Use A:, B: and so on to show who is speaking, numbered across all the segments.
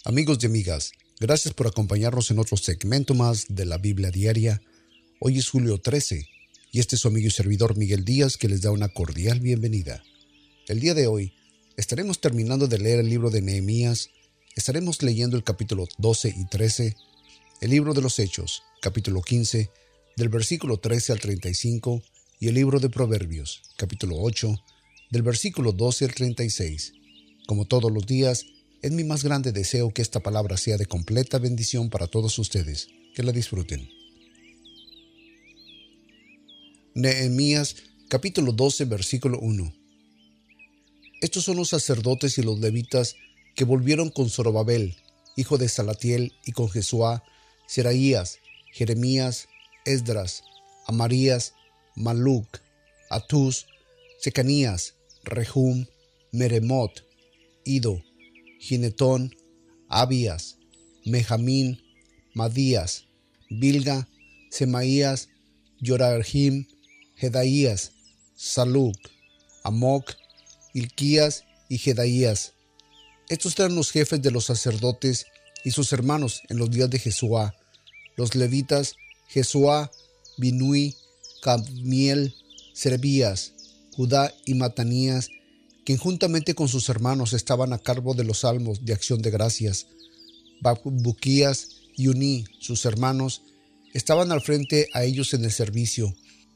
A: Amigos y amigas, gracias por acompañarnos en otro segmento más de la Biblia Diaria. Hoy es julio 13 y este es su amigo y servidor Miguel Díaz que les da una cordial bienvenida. El día de hoy estaremos terminando de leer el libro de Nehemías, estaremos leyendo el capítulo 12 y 13, el libro de los Hechos, capítulo 15, del versículo 13 al 35, y el libro de Proverbios, capítulo 8, del versículo 12 al 36. Como todos los días, es mi más grande deseo que esta palabra sea de completa bendición para todos ustedes. Que la disfruten. Nehemías, capítulo 12, versículo 1. Estos son los sacerdotes y los levitas que volvieron con Zorobabel, hijo de Salatiel, y con Jesuá, Seraías, Jeremías, Esdras, Amarías, Maluc, Atús, Secanías, Rehum, Meremot, Ido, Ginetón, Abías, Mejamín, Madías, Bilga, Semaías, Yorahim, Jedaías, Saluc, Amoc, Hilquías y Jedaías. Estos eran los jefes de los sacerdotes y sus hermanos en los días de Jesuá. Los levitas, Jesuá, Binui, Cadmiel, Serebías, Judá y Matanías, quien juntamente con sus hermanos estaban a cargo de los salmos de acción de gracias. Bakbuquías y Uní, sus hermanos, estaban al frente a ellos en el servicio.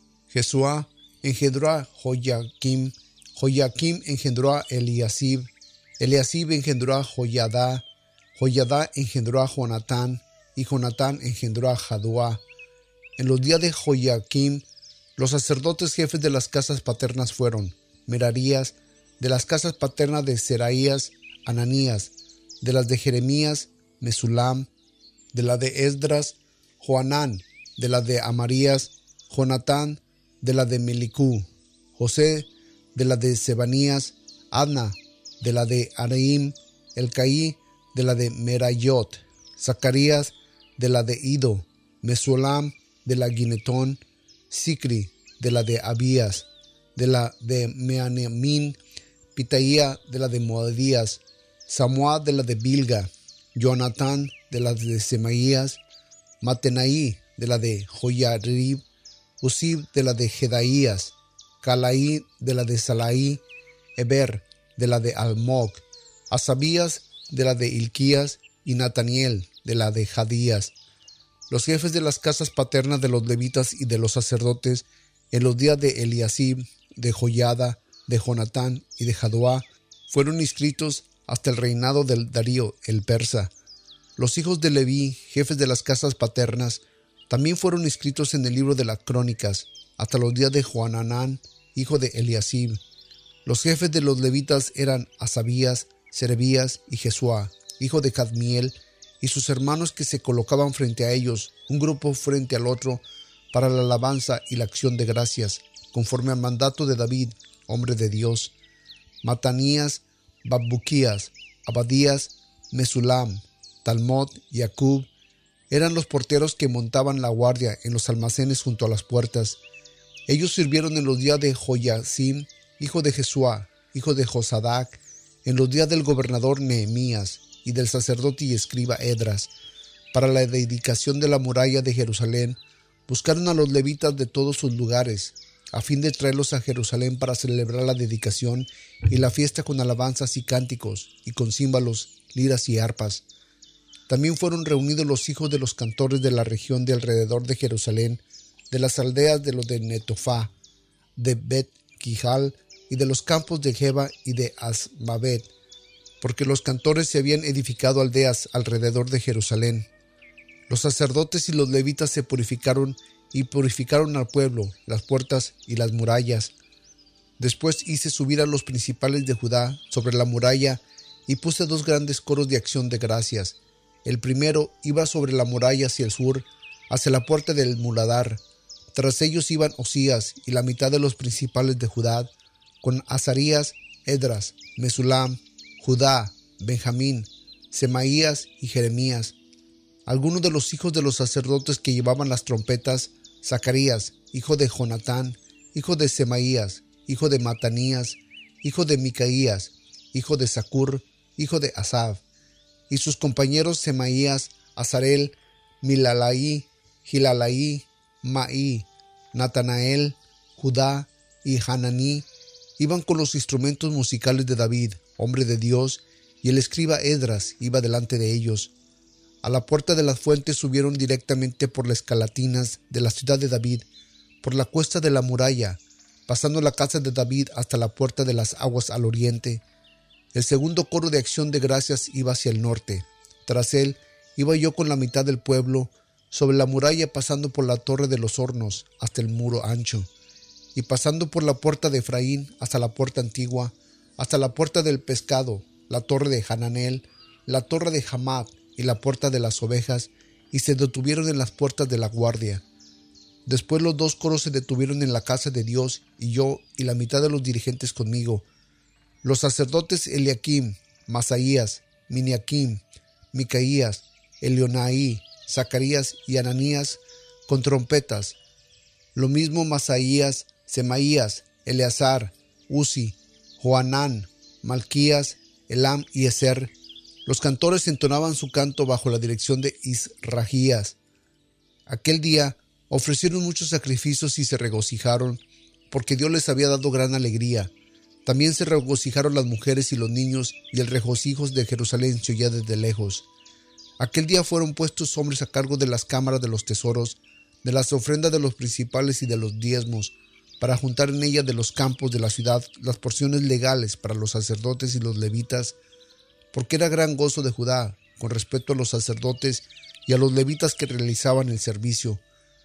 A: Jesuá engendró a Joyaquim, Joyaquim engendró a Eliasib, Eliasib engendró a Joyadá, Joyadá engendró a Jonatán, y Jonatán engendró a Jaduá. En los días de Joyaquim, los sacerdotes jefes de las casas paternas fueron Merarías, de las casas paternas de Seraías, Ananías, de las de Jeremías, Mesulam, de la de Esdras, Joanán, de la de Amarías, Jonatán, de la de Melicú, José, de la de Sebanías, Adna, de la de Areim, Elcaí, de la de Merayot, Zacarías, de la de Ido, Mesulam, de la Ginetón, Sicri, de la de Abías, de la de Meanamín, Pitaía, de la de Moadías, Samuá, de la de Bilga, Jonatán, de la de Semaías, Matenaí, de la de Joyarib, Usib, de la de Jedaías, Calaí, de la de Salaí, Eber, de la de Almoc, Asabías, de la de Hilquías, y Nataniel, de la de Jadías. Los jefes de las casas paternas de los levitas y de los sacerdotes en los días de Eliasib, de Joyada, de Jonatán y de Jaduá fueron inscritos hasta el reinado del Darío el persa. Los hijos de Leví, jefes de las casas paternas, también fueron inscritos en el libro de las crónicas hasta los días de Joanán, hijo de Eliasib. Los jefes de los levitas eran Asabías, Serebías y Jesuá, hijo de Cadmiel, y sus hermanos que se colocaban frente a ellos, un grupo frente al otro, para la alabanza y la acción de gracias, conforme al mandato de David, hombre de Dios. Matanías, Bakbuquías, Abadías, Mesulam, Talmot y Acub eran los porteros que montaban la guardia en los almacenes junto a las puertas. Ellos sirvieron en los días de Joyacim, hijo de Jesuá, hijo de Josadac, en los días del gobernador Nehemías y del sacerdote y escriba Edras. Para la dedicación de la muralla de Jerusalén, buscaron a los levitas de todos sus lugares, a fin de traerlos a Jerusalén para celebrar la dedicación y la fiesta con alabanzas y cánticos, y con címbalos, liras y arpas. También fueron reunidos los hijos de los cantores de la región de alrededor de Jerusalén, de las aldeas de los de Netofá, de Bet-Quijal y de los campos de Geba y de Asmavet, porque los cantores se habían edificado aldeas alrededor de Jerusalén. Los sacerdotes y los levitas se purificaron y purificaron al pueblo, las puertas y las murallas. Después hice subir a los principales de Judá sobre la muralla y puse 2 grandes coros de acción de gracias. El primero iba sobre la muralla hacia el sur, hacia la puerta del muladar. Tras ellos iban Osías y la mitad de los principales de Judá, con Azarías, Edras, Mesulam, Judá, Benjamín, Semaías y Jeremías. Algunos de los hijos de los sacerdotes que llevaban las trompetas, Zacarías, hijo de Jonatán, hijo de Semaías, hijo de Matanías, hijo de Micaías, hijo de Zacur, hijo de Asaf, y sus compañeros Semaías, Azarel, Milalaí, Gilalaí, Maí, Natanael, Judá y Hananí iban con los instrumentos musicales de David, hombre de Dios, y el escriba Esdras iba delante de ellos. A la puerta de las fuentes subieron directamente por las escalatinas de la ciudad de David, por la cuesta de la muralla, pasando la casa de David hasta la puerta de las aguas al oriente. El segundo coro de acción de gracias iba hacia el norte. Tras él iba yo con la mitad del pueblo, sobre la muralla, pasando por la torre de los hornos hasta el muro ancho, y pasando por la puerta de Efraín hasta la puerta antigua, hasta la puerta del pescado, la torre de Hananel, la torre de Hamad y la puerta de las ovejas, y se detuvieron en las puertas de la guardia. Después los dos coros se detuvieron en la casa de Dios, y yo y la mitad de los dirigentes conmigo, los sacerdotes Eliakim, Masaías, Miniakim, Micaías, Elionaí, Zacarías y Ananías, con trompetas. Lo mismo Masaías, Semaías, Eleazar, Uzi, Joanán, Malquías, Elam y Ezer. Los cantores entonaban su canto bajo la dirección de Isragías. Aquel día ofrecieron muchos sacrificios y se regocijaron, porque Dios les había dado gran alegría. También se regocijaron las mujeres y los niños, y el regocijo de Jerusalén se oía desde lejos. Aquel día fueron puestos hombres a cargo de las cámaras de los tesoros, de las ofrendas de los principales y de los diezmos, para juntar en ella de los campos de la ciudad las porciones legales para los sacerdotes y los levitas, porque era gran gozo de Judá con respecto a los sacerdotes y a los levitas que realizaban el servicio.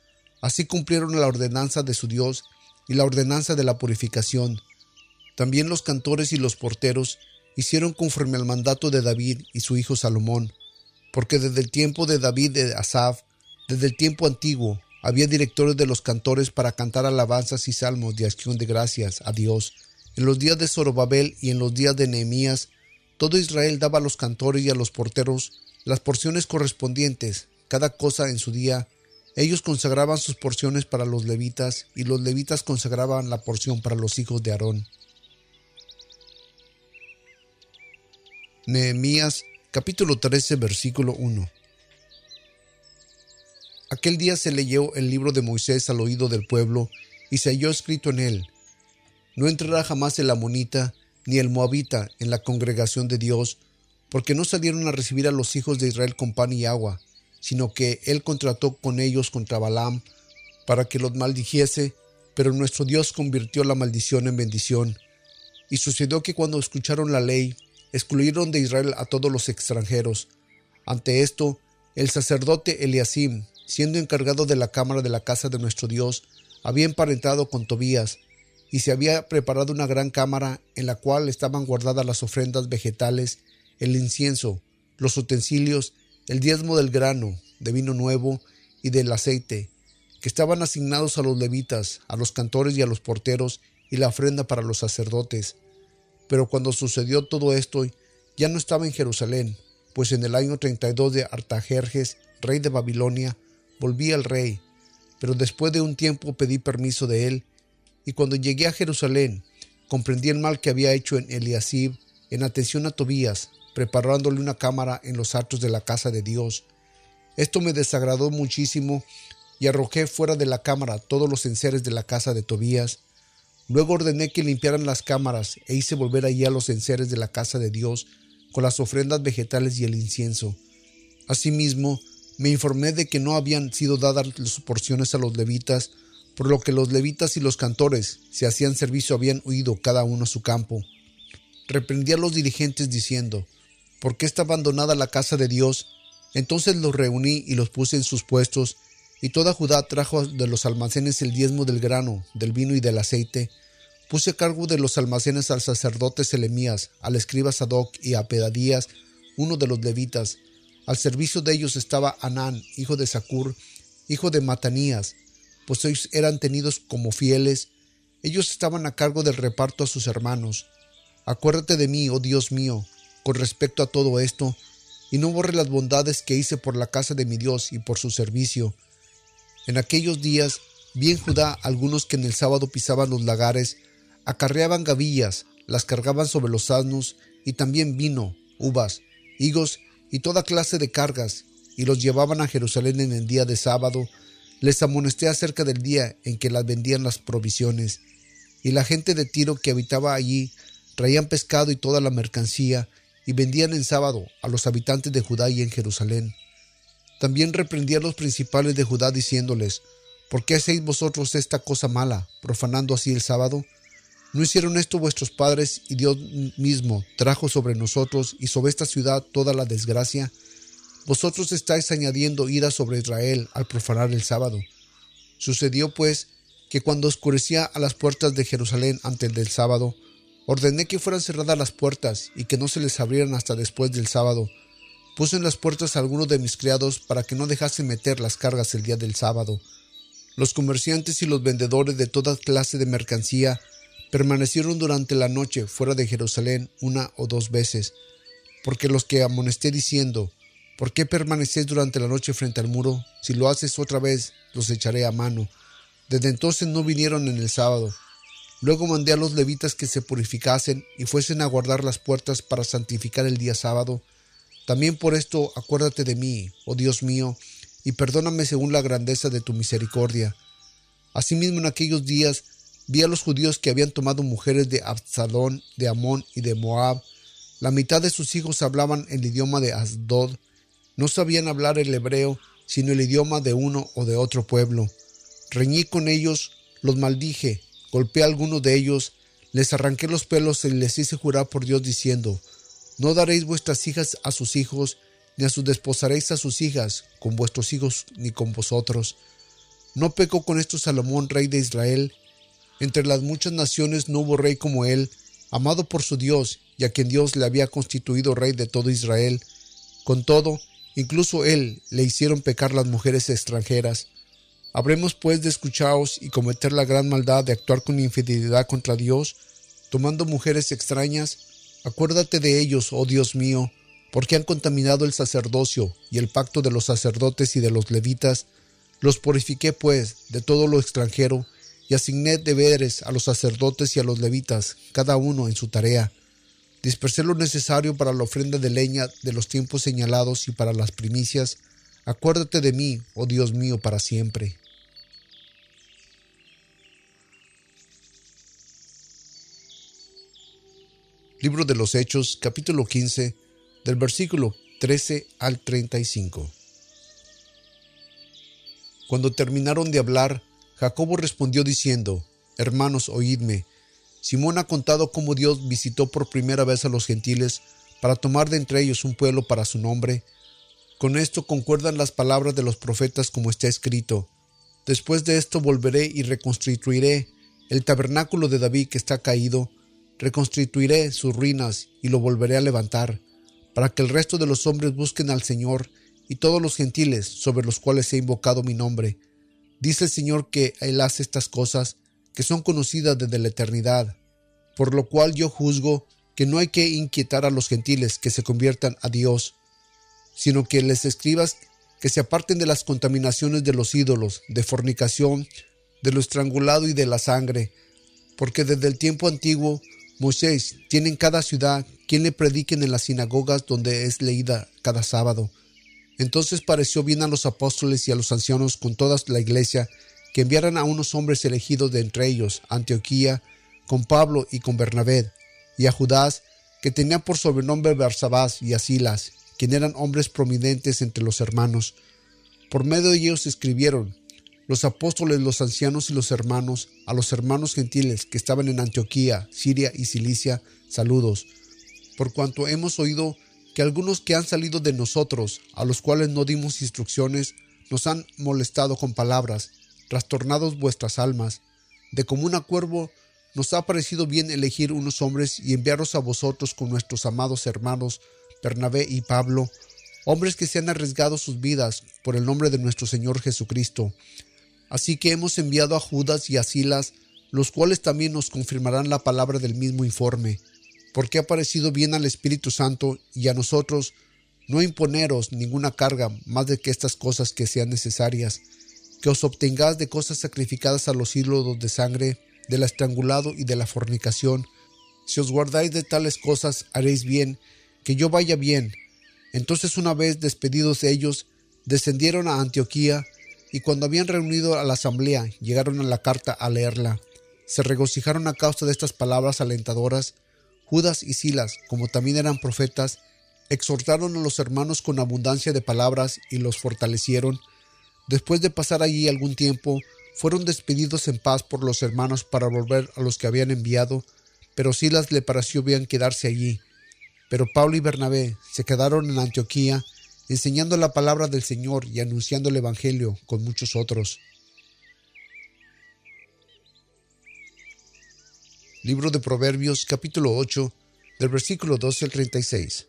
A: Así cumplieron la ordenanza de su Dios y la ordenanza de la purificación. También los cantores y los porteros hicieron conforme al mandato de David y su hijo Salomón, porque desde el tiempo de David de Asaf, desde el tiempo antiguo, había directores de los cantores para cantar alabanzas y salmos de acción de gracias a Dios. En los días de Zorobabel y en los días de Nehemías, todo Israel daba a los cantores y a los porteros las porciones correspondientes, cada cosa en su día. Ellos consagraban sus porciones para los levitas, y los levitas consagraban la porción para los hijos de Aarón. Nehemías capítulo 13, versículo 1. Aquel día se leyó el libro de Moisés al oído del pueblo, y se halló escrito en él: No entrará jamás el amonita ni el moabita en la congregación de Dios, porque no salieron a recibir a los hijos de Israel con pan y agua, sino que él contrató con ellos contra Balaam para que los maldijese, pero nuestro Dios convirtió la maldición en bendición. Y sucedió que cuando escucharon la ley, excluyeron de Israel a todos los extranjeros. Ante esto, el sacerdote Eliasim, siendo encargado de la cámara de la casa de nuestro Dios, había emparentado con Tobías, y se había preparado una gran cámara en la cual estaban guardadas las ofrendas vegetales, el incienso, los utensilios, el diezmo del grano, de vino nuevo y del aceite, que estaban asignados a los levitas, a los cantores y a los porteros, y la ofrenda para los sacerdotes. Pero cuando sucedió todo esto, ya no estaba en Jerusalén, pues en el año 32 de Artajerjes, rey de Babilonia, volví al rey. Pero después de un tiempo pedí permiso de él, y cuando llegué a Jerusalén, comprendí el mal que había hecho en Eliasib, en atención a Tobías, preparándole una cámara en los atrios de la casa de Dios. Esto me desagradó muchísimo, y arrojé fuera de la cámara todos los enseres de la casa de Tobías. Luego ordené que limpiaran las cámaras, e hice volver allí a los enseres de la casa de Dios, con las ofrendas vegetales y el incienso. Asimismo, me informé de que no habían sido dadas las porciones a los levitas, por lo que los levitas y los cantores, si hacían servicio, habían huido cada uno a su campo. Reprendí a los dirigentes diciendo: ¿por qué está abandonada la casa de Dios? Entonces los reuní y los puse en sus puestos, y toda Judá trajo de los almacenes el diezmo del grano, del vino y del aceite. Puse a cargo de los almacenes al sacerdote Selemías, al escriba Sadoc y a Pedadías, uno de los levitas. Al servicio de ellos estaba Anán, hijo de Zacur, hijo de Matanías, pues ellos eran tenidos como fieles. Ellos estaban a cargo del reparto a sus hermanos. Acuérdate de mí, oh Dios mío, con respecto a todo esto, y no borre las bondades que hice por la casa de mi Dios y por su servicio. En aquellos días vi en Judá algunos que en el sábado pisaban los lagares, acarreaban gavillas, las cargaban sobre los asnos, y también vino, uvas, higos y toda clase de cargas, y los llevaban a Jerusalén en el día de sábado, les amonesté acerca del día en que las vendían las provisiones. Y la gente de Tiro que habitaba allí traían pescado y toda la mercancía, y vendían en sábado a los habitantes de Judá y en Jerusalén. También reprendí a los principales de Judá diciéndoles: ¿por qué hacéis vosotros esta cosa mala, profanando así el sábado? ¿No hicieron esto vuestros padres, y Dios mismo trajo sobre nosotros y sobre esta ciudad toda la desgracia? Vosotros estáis añadiendo ira sobre Israel al profanar el sábado. Sucedió pues que cuando oscurecía a las puertas de Jerusalén antes del sábado, ordené que fueran cerradas las puertas y que no se les abrieran hasta después del sábado. Puse en las puertas a algunos de mis criados para que no dejasen meter las cargas el día del sábado. Los comerciantes y los vendedores de toda clase de mercancía permanecieron durante la noche fuera de Jerusalén 1 o 2 veces, porque los que amonesté diciendo: ¿por qué permanecéis durante la noche frente al muro? Si lo haces otra vez, los echaré a mano. Desde entonces no vinieron en el sábado. Luego mandé a los levitas que se purificasen y fuesen a guardar las puertas para santificar el día sábado. También por esto acuérdate de mí, oh Dios mío, y perdóname según la grandeza de tu misericordia. Asimismo, en aquellos días vi a los judíos que habían tomado mujeres de Absalón, de Amón y de Moab. La mitad de sus hijos hablaban el idioma de Asdod. No sabían hablar el hebreo, sino el idioma de uno o de otro pueblo. Reñí con ellos, los maldije, golpeé a algunos de ellos, les arranqué los pelos y les hice jurar por Dios diciendo: no daréis vuestras hijas a sus hijos, ni a sus desposaréis a sus hijas, con vuestros hijos ni con vosotros. ¿No pecó con esto Salomón, rey de Israel? Entre las muchas naciones no hubo rey como él, amado por su Dios, y a quien Dios le había constituido rey de todo Israel. Con todo, incluso él le hicieron pecar las mujeres extranjeras. ¿Habremos pues de escucharos y cometer la gran maldad de actuar con infidelidad contra Dios, tomando mujeres extrañas? Acuérdate de ellos, oh Dios mío, porque han contaminado el sacerdocio y el pacto de los sacerdotes y de los levitas. Los purifiqué pues de todo lo extranjero, y asigné deberes a los sacerdotes y a los levitas, cada uno en su tarea. Dispersé lo necesario para la ofrenda de leña de los tiempos señalados y para las primicias. Acuérdate de mí, oh Dios mío, para siempre. Libro de los Hechos, capítulo 15, del versículo 13 al 35. Cuando terminaron de hablar, Jacobo respondió diciendo: hermanos, oídme. Simón ha contado cómo Dios visitó por primera vez a los gentiles para tomar de entre ellos un pueblo para su nombre. Con esto concuerdan las palabras de los profetas como está escrito: después de esto volveré y reconstituiré el tabernáculo de David que está caído, reconstituiré sus ruinas y lo volveré a levantar, para que el resto de los hombres busquen al Señor y todos los gentiles sobre los cuales he invocado mi nombre. Dice el Señor que Él hace estas cosas, que son conocidas desde la eternidad, por lo cual yo juzgo que no hay que inquietar a los gentiles que se conviertan a Dios, sino que les escribas que se aparten de las contaminaciones de los ídolos, de fornicación, de lo estrangulado y de la sangre, porque desde el tiempo antiguo Moisés tiene en cada ciudad quien le prediquen en las sinagogas donde es leída cada sábado. Entonces pareció bien a los apóstoles y a los ancianos con toda la iglesia que enviaran a unos hombres elegidos de entre ellos a Antioquía, con Pablo y con Bernabé, y a Judas, que tenía por sobrenombre Barsabás, y a Silas, quien eran hombres prominentes entre los hermanos. Por medio de ellos escribieron los apóstoles, los ancianos y los hermanos, a los hermanos gentiles que estaban en Antioquía, Siria y Cilicia, saludos. Por cuanto hemos oído que algunos que han salido de nosotros, a los cuales no dimos instrucciones, nos han molestado con palabras, trastornados vuestras almas. De común acuerdo nos ha parecido bien elegir unos hombres y enviarlos a vosotros con nuestros amados hermanos Bernabé y Pablo, hombres que se han arriesgado sus vidas por el nombre de nuestro Señor Jesucristo. Así que hemos enviado a Judas y a Silas, los cuales también nos confirmarán la palabra del mismo informe, porque ha parecido bien al Espíritu Santo y a nosotros no imponeros ninguna carga más de que estas cosas que sean necesarias, que os obtengáis de cosas sacrificadas a los ídolos de sangre, del estrangulado y de la fornicación. Si os guardáis de tales cosas, haréis bien, que yo vaya bien. Entonces, una vez despedidos ellos, descendieron a Antioquía, y cuando habían reunido a la asamblea, llegaron a la carta a leerla. Se regocijaron a causa de estas palabras alentadoras. Judas y Silas, como también eran profetas, exhortaron a los hermanos con abundancia de palabras y los fortalecieron. Después de pasar allí algún tiempo, fueron despedidos en paz por los hermanos para volver a los que habían enviado, pero Silas le pareció bien quedarse allí. Pero Pablo y Bernabé se quedaron en Antioquía, enseñando la palabra del Señor y anunciando el Evangelio con muchos otros. Libro de Proverbios, capítulo 8, del versículo 12 al 36.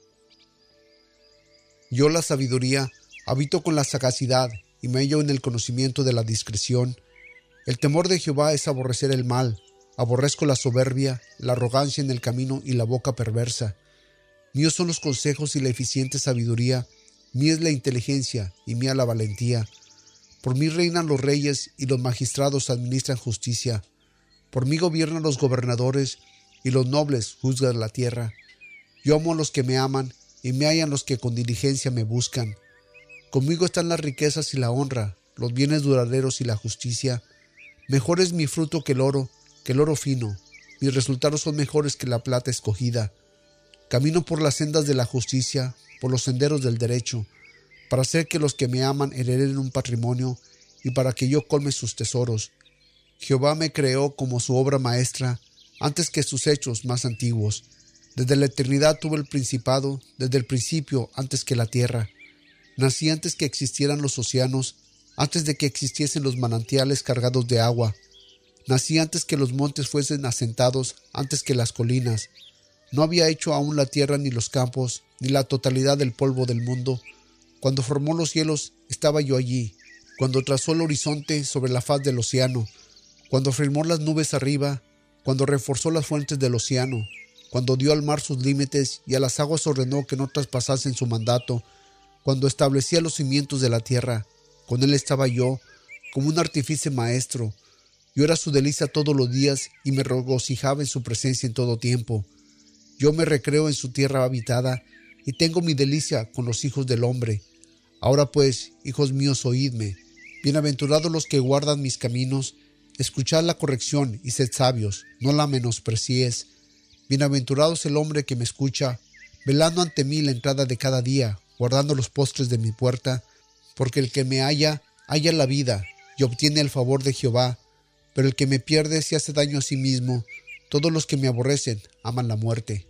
A: Yo, la sabiduría, habito con la sagacidad y me hallo en el conocimiento de la discreción. El temor de Jehová es aborrecer el mal. Aborrezco la soberbia, la arrogancia en el camino y la boca perversa. Míos son los consejos y la eficiente sabiduría. Mía es la inteligencia y mía la valentía. Por mí reinan los reyes y los magistrados administran justicia. Por mí gobiernan los gobernadores y los nobles juzgan la tierra. Yo amo a los que me aman y me hallan los que con diligencia me buscan. Conmigo están las riquezas y la honra, los bienes duraderos y la justicia. Mejor es mi fruto que el oro fino. Mis resultados son mejores que la plata escogida. Camino por las sendas de la justicia, por los senderos del derecho, para hacer que los que me aman hereden un patrimonio y para que yo colme sus tesoros. Jehová me creó como su obra maestra, antes que sus hechos más antiguos. Desde la eternidad tuve el principado, desde el principio, antes que la tierra. Nací antes que existieran los océanos, antes de que existiesen los manantiales cargados de agua. Nací antes que los montes fuesen asentados, antes que las colinas. No había hecho aún la tierra ni los campos, ni la totalidad del polvo del mundo. Cuando formó los cielos, estaba yo allí. Cuando trazó el horizonte sobre la faz del océano. Cuando firmó las nubes arriba, cuando reforzó las fuentes del océano, cuando dio al mar sus límites y a las aguas ordenó que no traspasasen su mandato, cuando establecía los cimientos de la tierra, con él estaba yo, como un artífice maestro. Yo era su delicia todos los días y me regocijaba en su presencia en todo tiempo. Yo me recreo en su tierra habitada y tengo mi delicia con los hijos del hombre. Ahora pues, hijos míos, oídme. Bienaventurados los que guardan mis caminos. Escuchad la corrección y sed sabios, no la menosprecies. Bienaventurados el hombre que me escucha, velando ante mí la entrada de cada día, guardando los postres de mi puerta, porque el que me halla la vida y obtiene el favor de Jehová, pero el que me pierde se hace daño a sí mismo. Todos los que me aborrecen aman la muerte.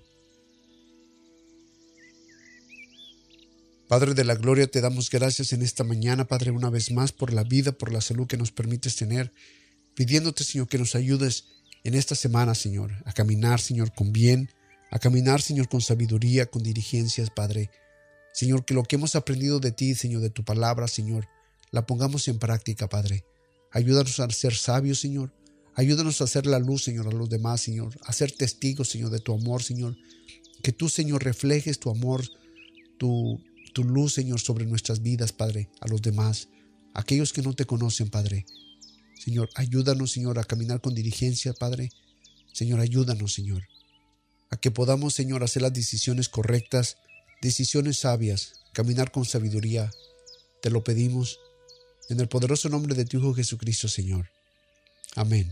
A: Padre de la gloria, te damos gracias en esta mañana, Padre, una vez más por la vida, por la salud que nos permites tener, pidiéndote, Señor, que nos ayudes en esta semana, Señor, a caminar, Señor, con bien, a caminar, Señor, con sabiduría, con diligencias, Padre. Señor, que lo que hemos aprendido de ti, Señor, de tu palabra, Señor, la pongamos en práctica, Padre. Ayúdanos a ser sabios, Señor. Ayúdanos a hacer la luz, Señor, a los demás, Señor. A ser testigos, Señor, de tu amor, Señor. Que tú, Señor, reflejes tu amor, tu luz, Señor, sobre nuestras vidas, Padre, a los demás, a aquellos que no te conocen, Padre. Señor, ayúdanos, Señor, a caminar con diligencia, Padre. Señor, ayúdanos, Señor, a que podamos, Señor, hacer las decisiones correctas, decisiones sabias, caminar con sabiduría. Te lo pedimos en el poderoso nombre de tu Hijo Jesucristo, Señor. Amén.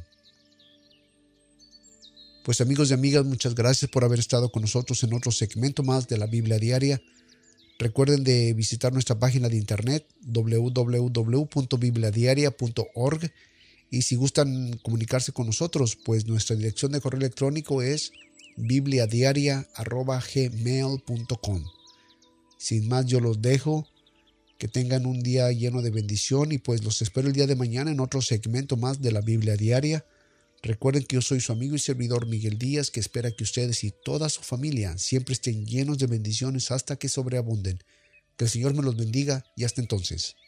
A: Pues amigos y amigas, muchas gracias por haber estado con nosotros en otro segmento más de la Biblia Diaria. Recuerden de visitar nuestra página de internet www.bibliadiaria.org y si gustan comunicarse con nosotros, pues nuestra dirección de correo electrónico es bibliadiaria@gmail.com. Sin más, yo los dejo. Que tengan un día lleno de bendición y pues los espero el día de mañana en otro segmento más de la Biblia Diaria. Recuerden que yo soy su amigo y servidor Miguel Díaz, que espera que ustedes y toda su familia siempre estén llenos de bendiciones hasta que sobreabunden. Que el Señor me los bendiga y hasta entonces.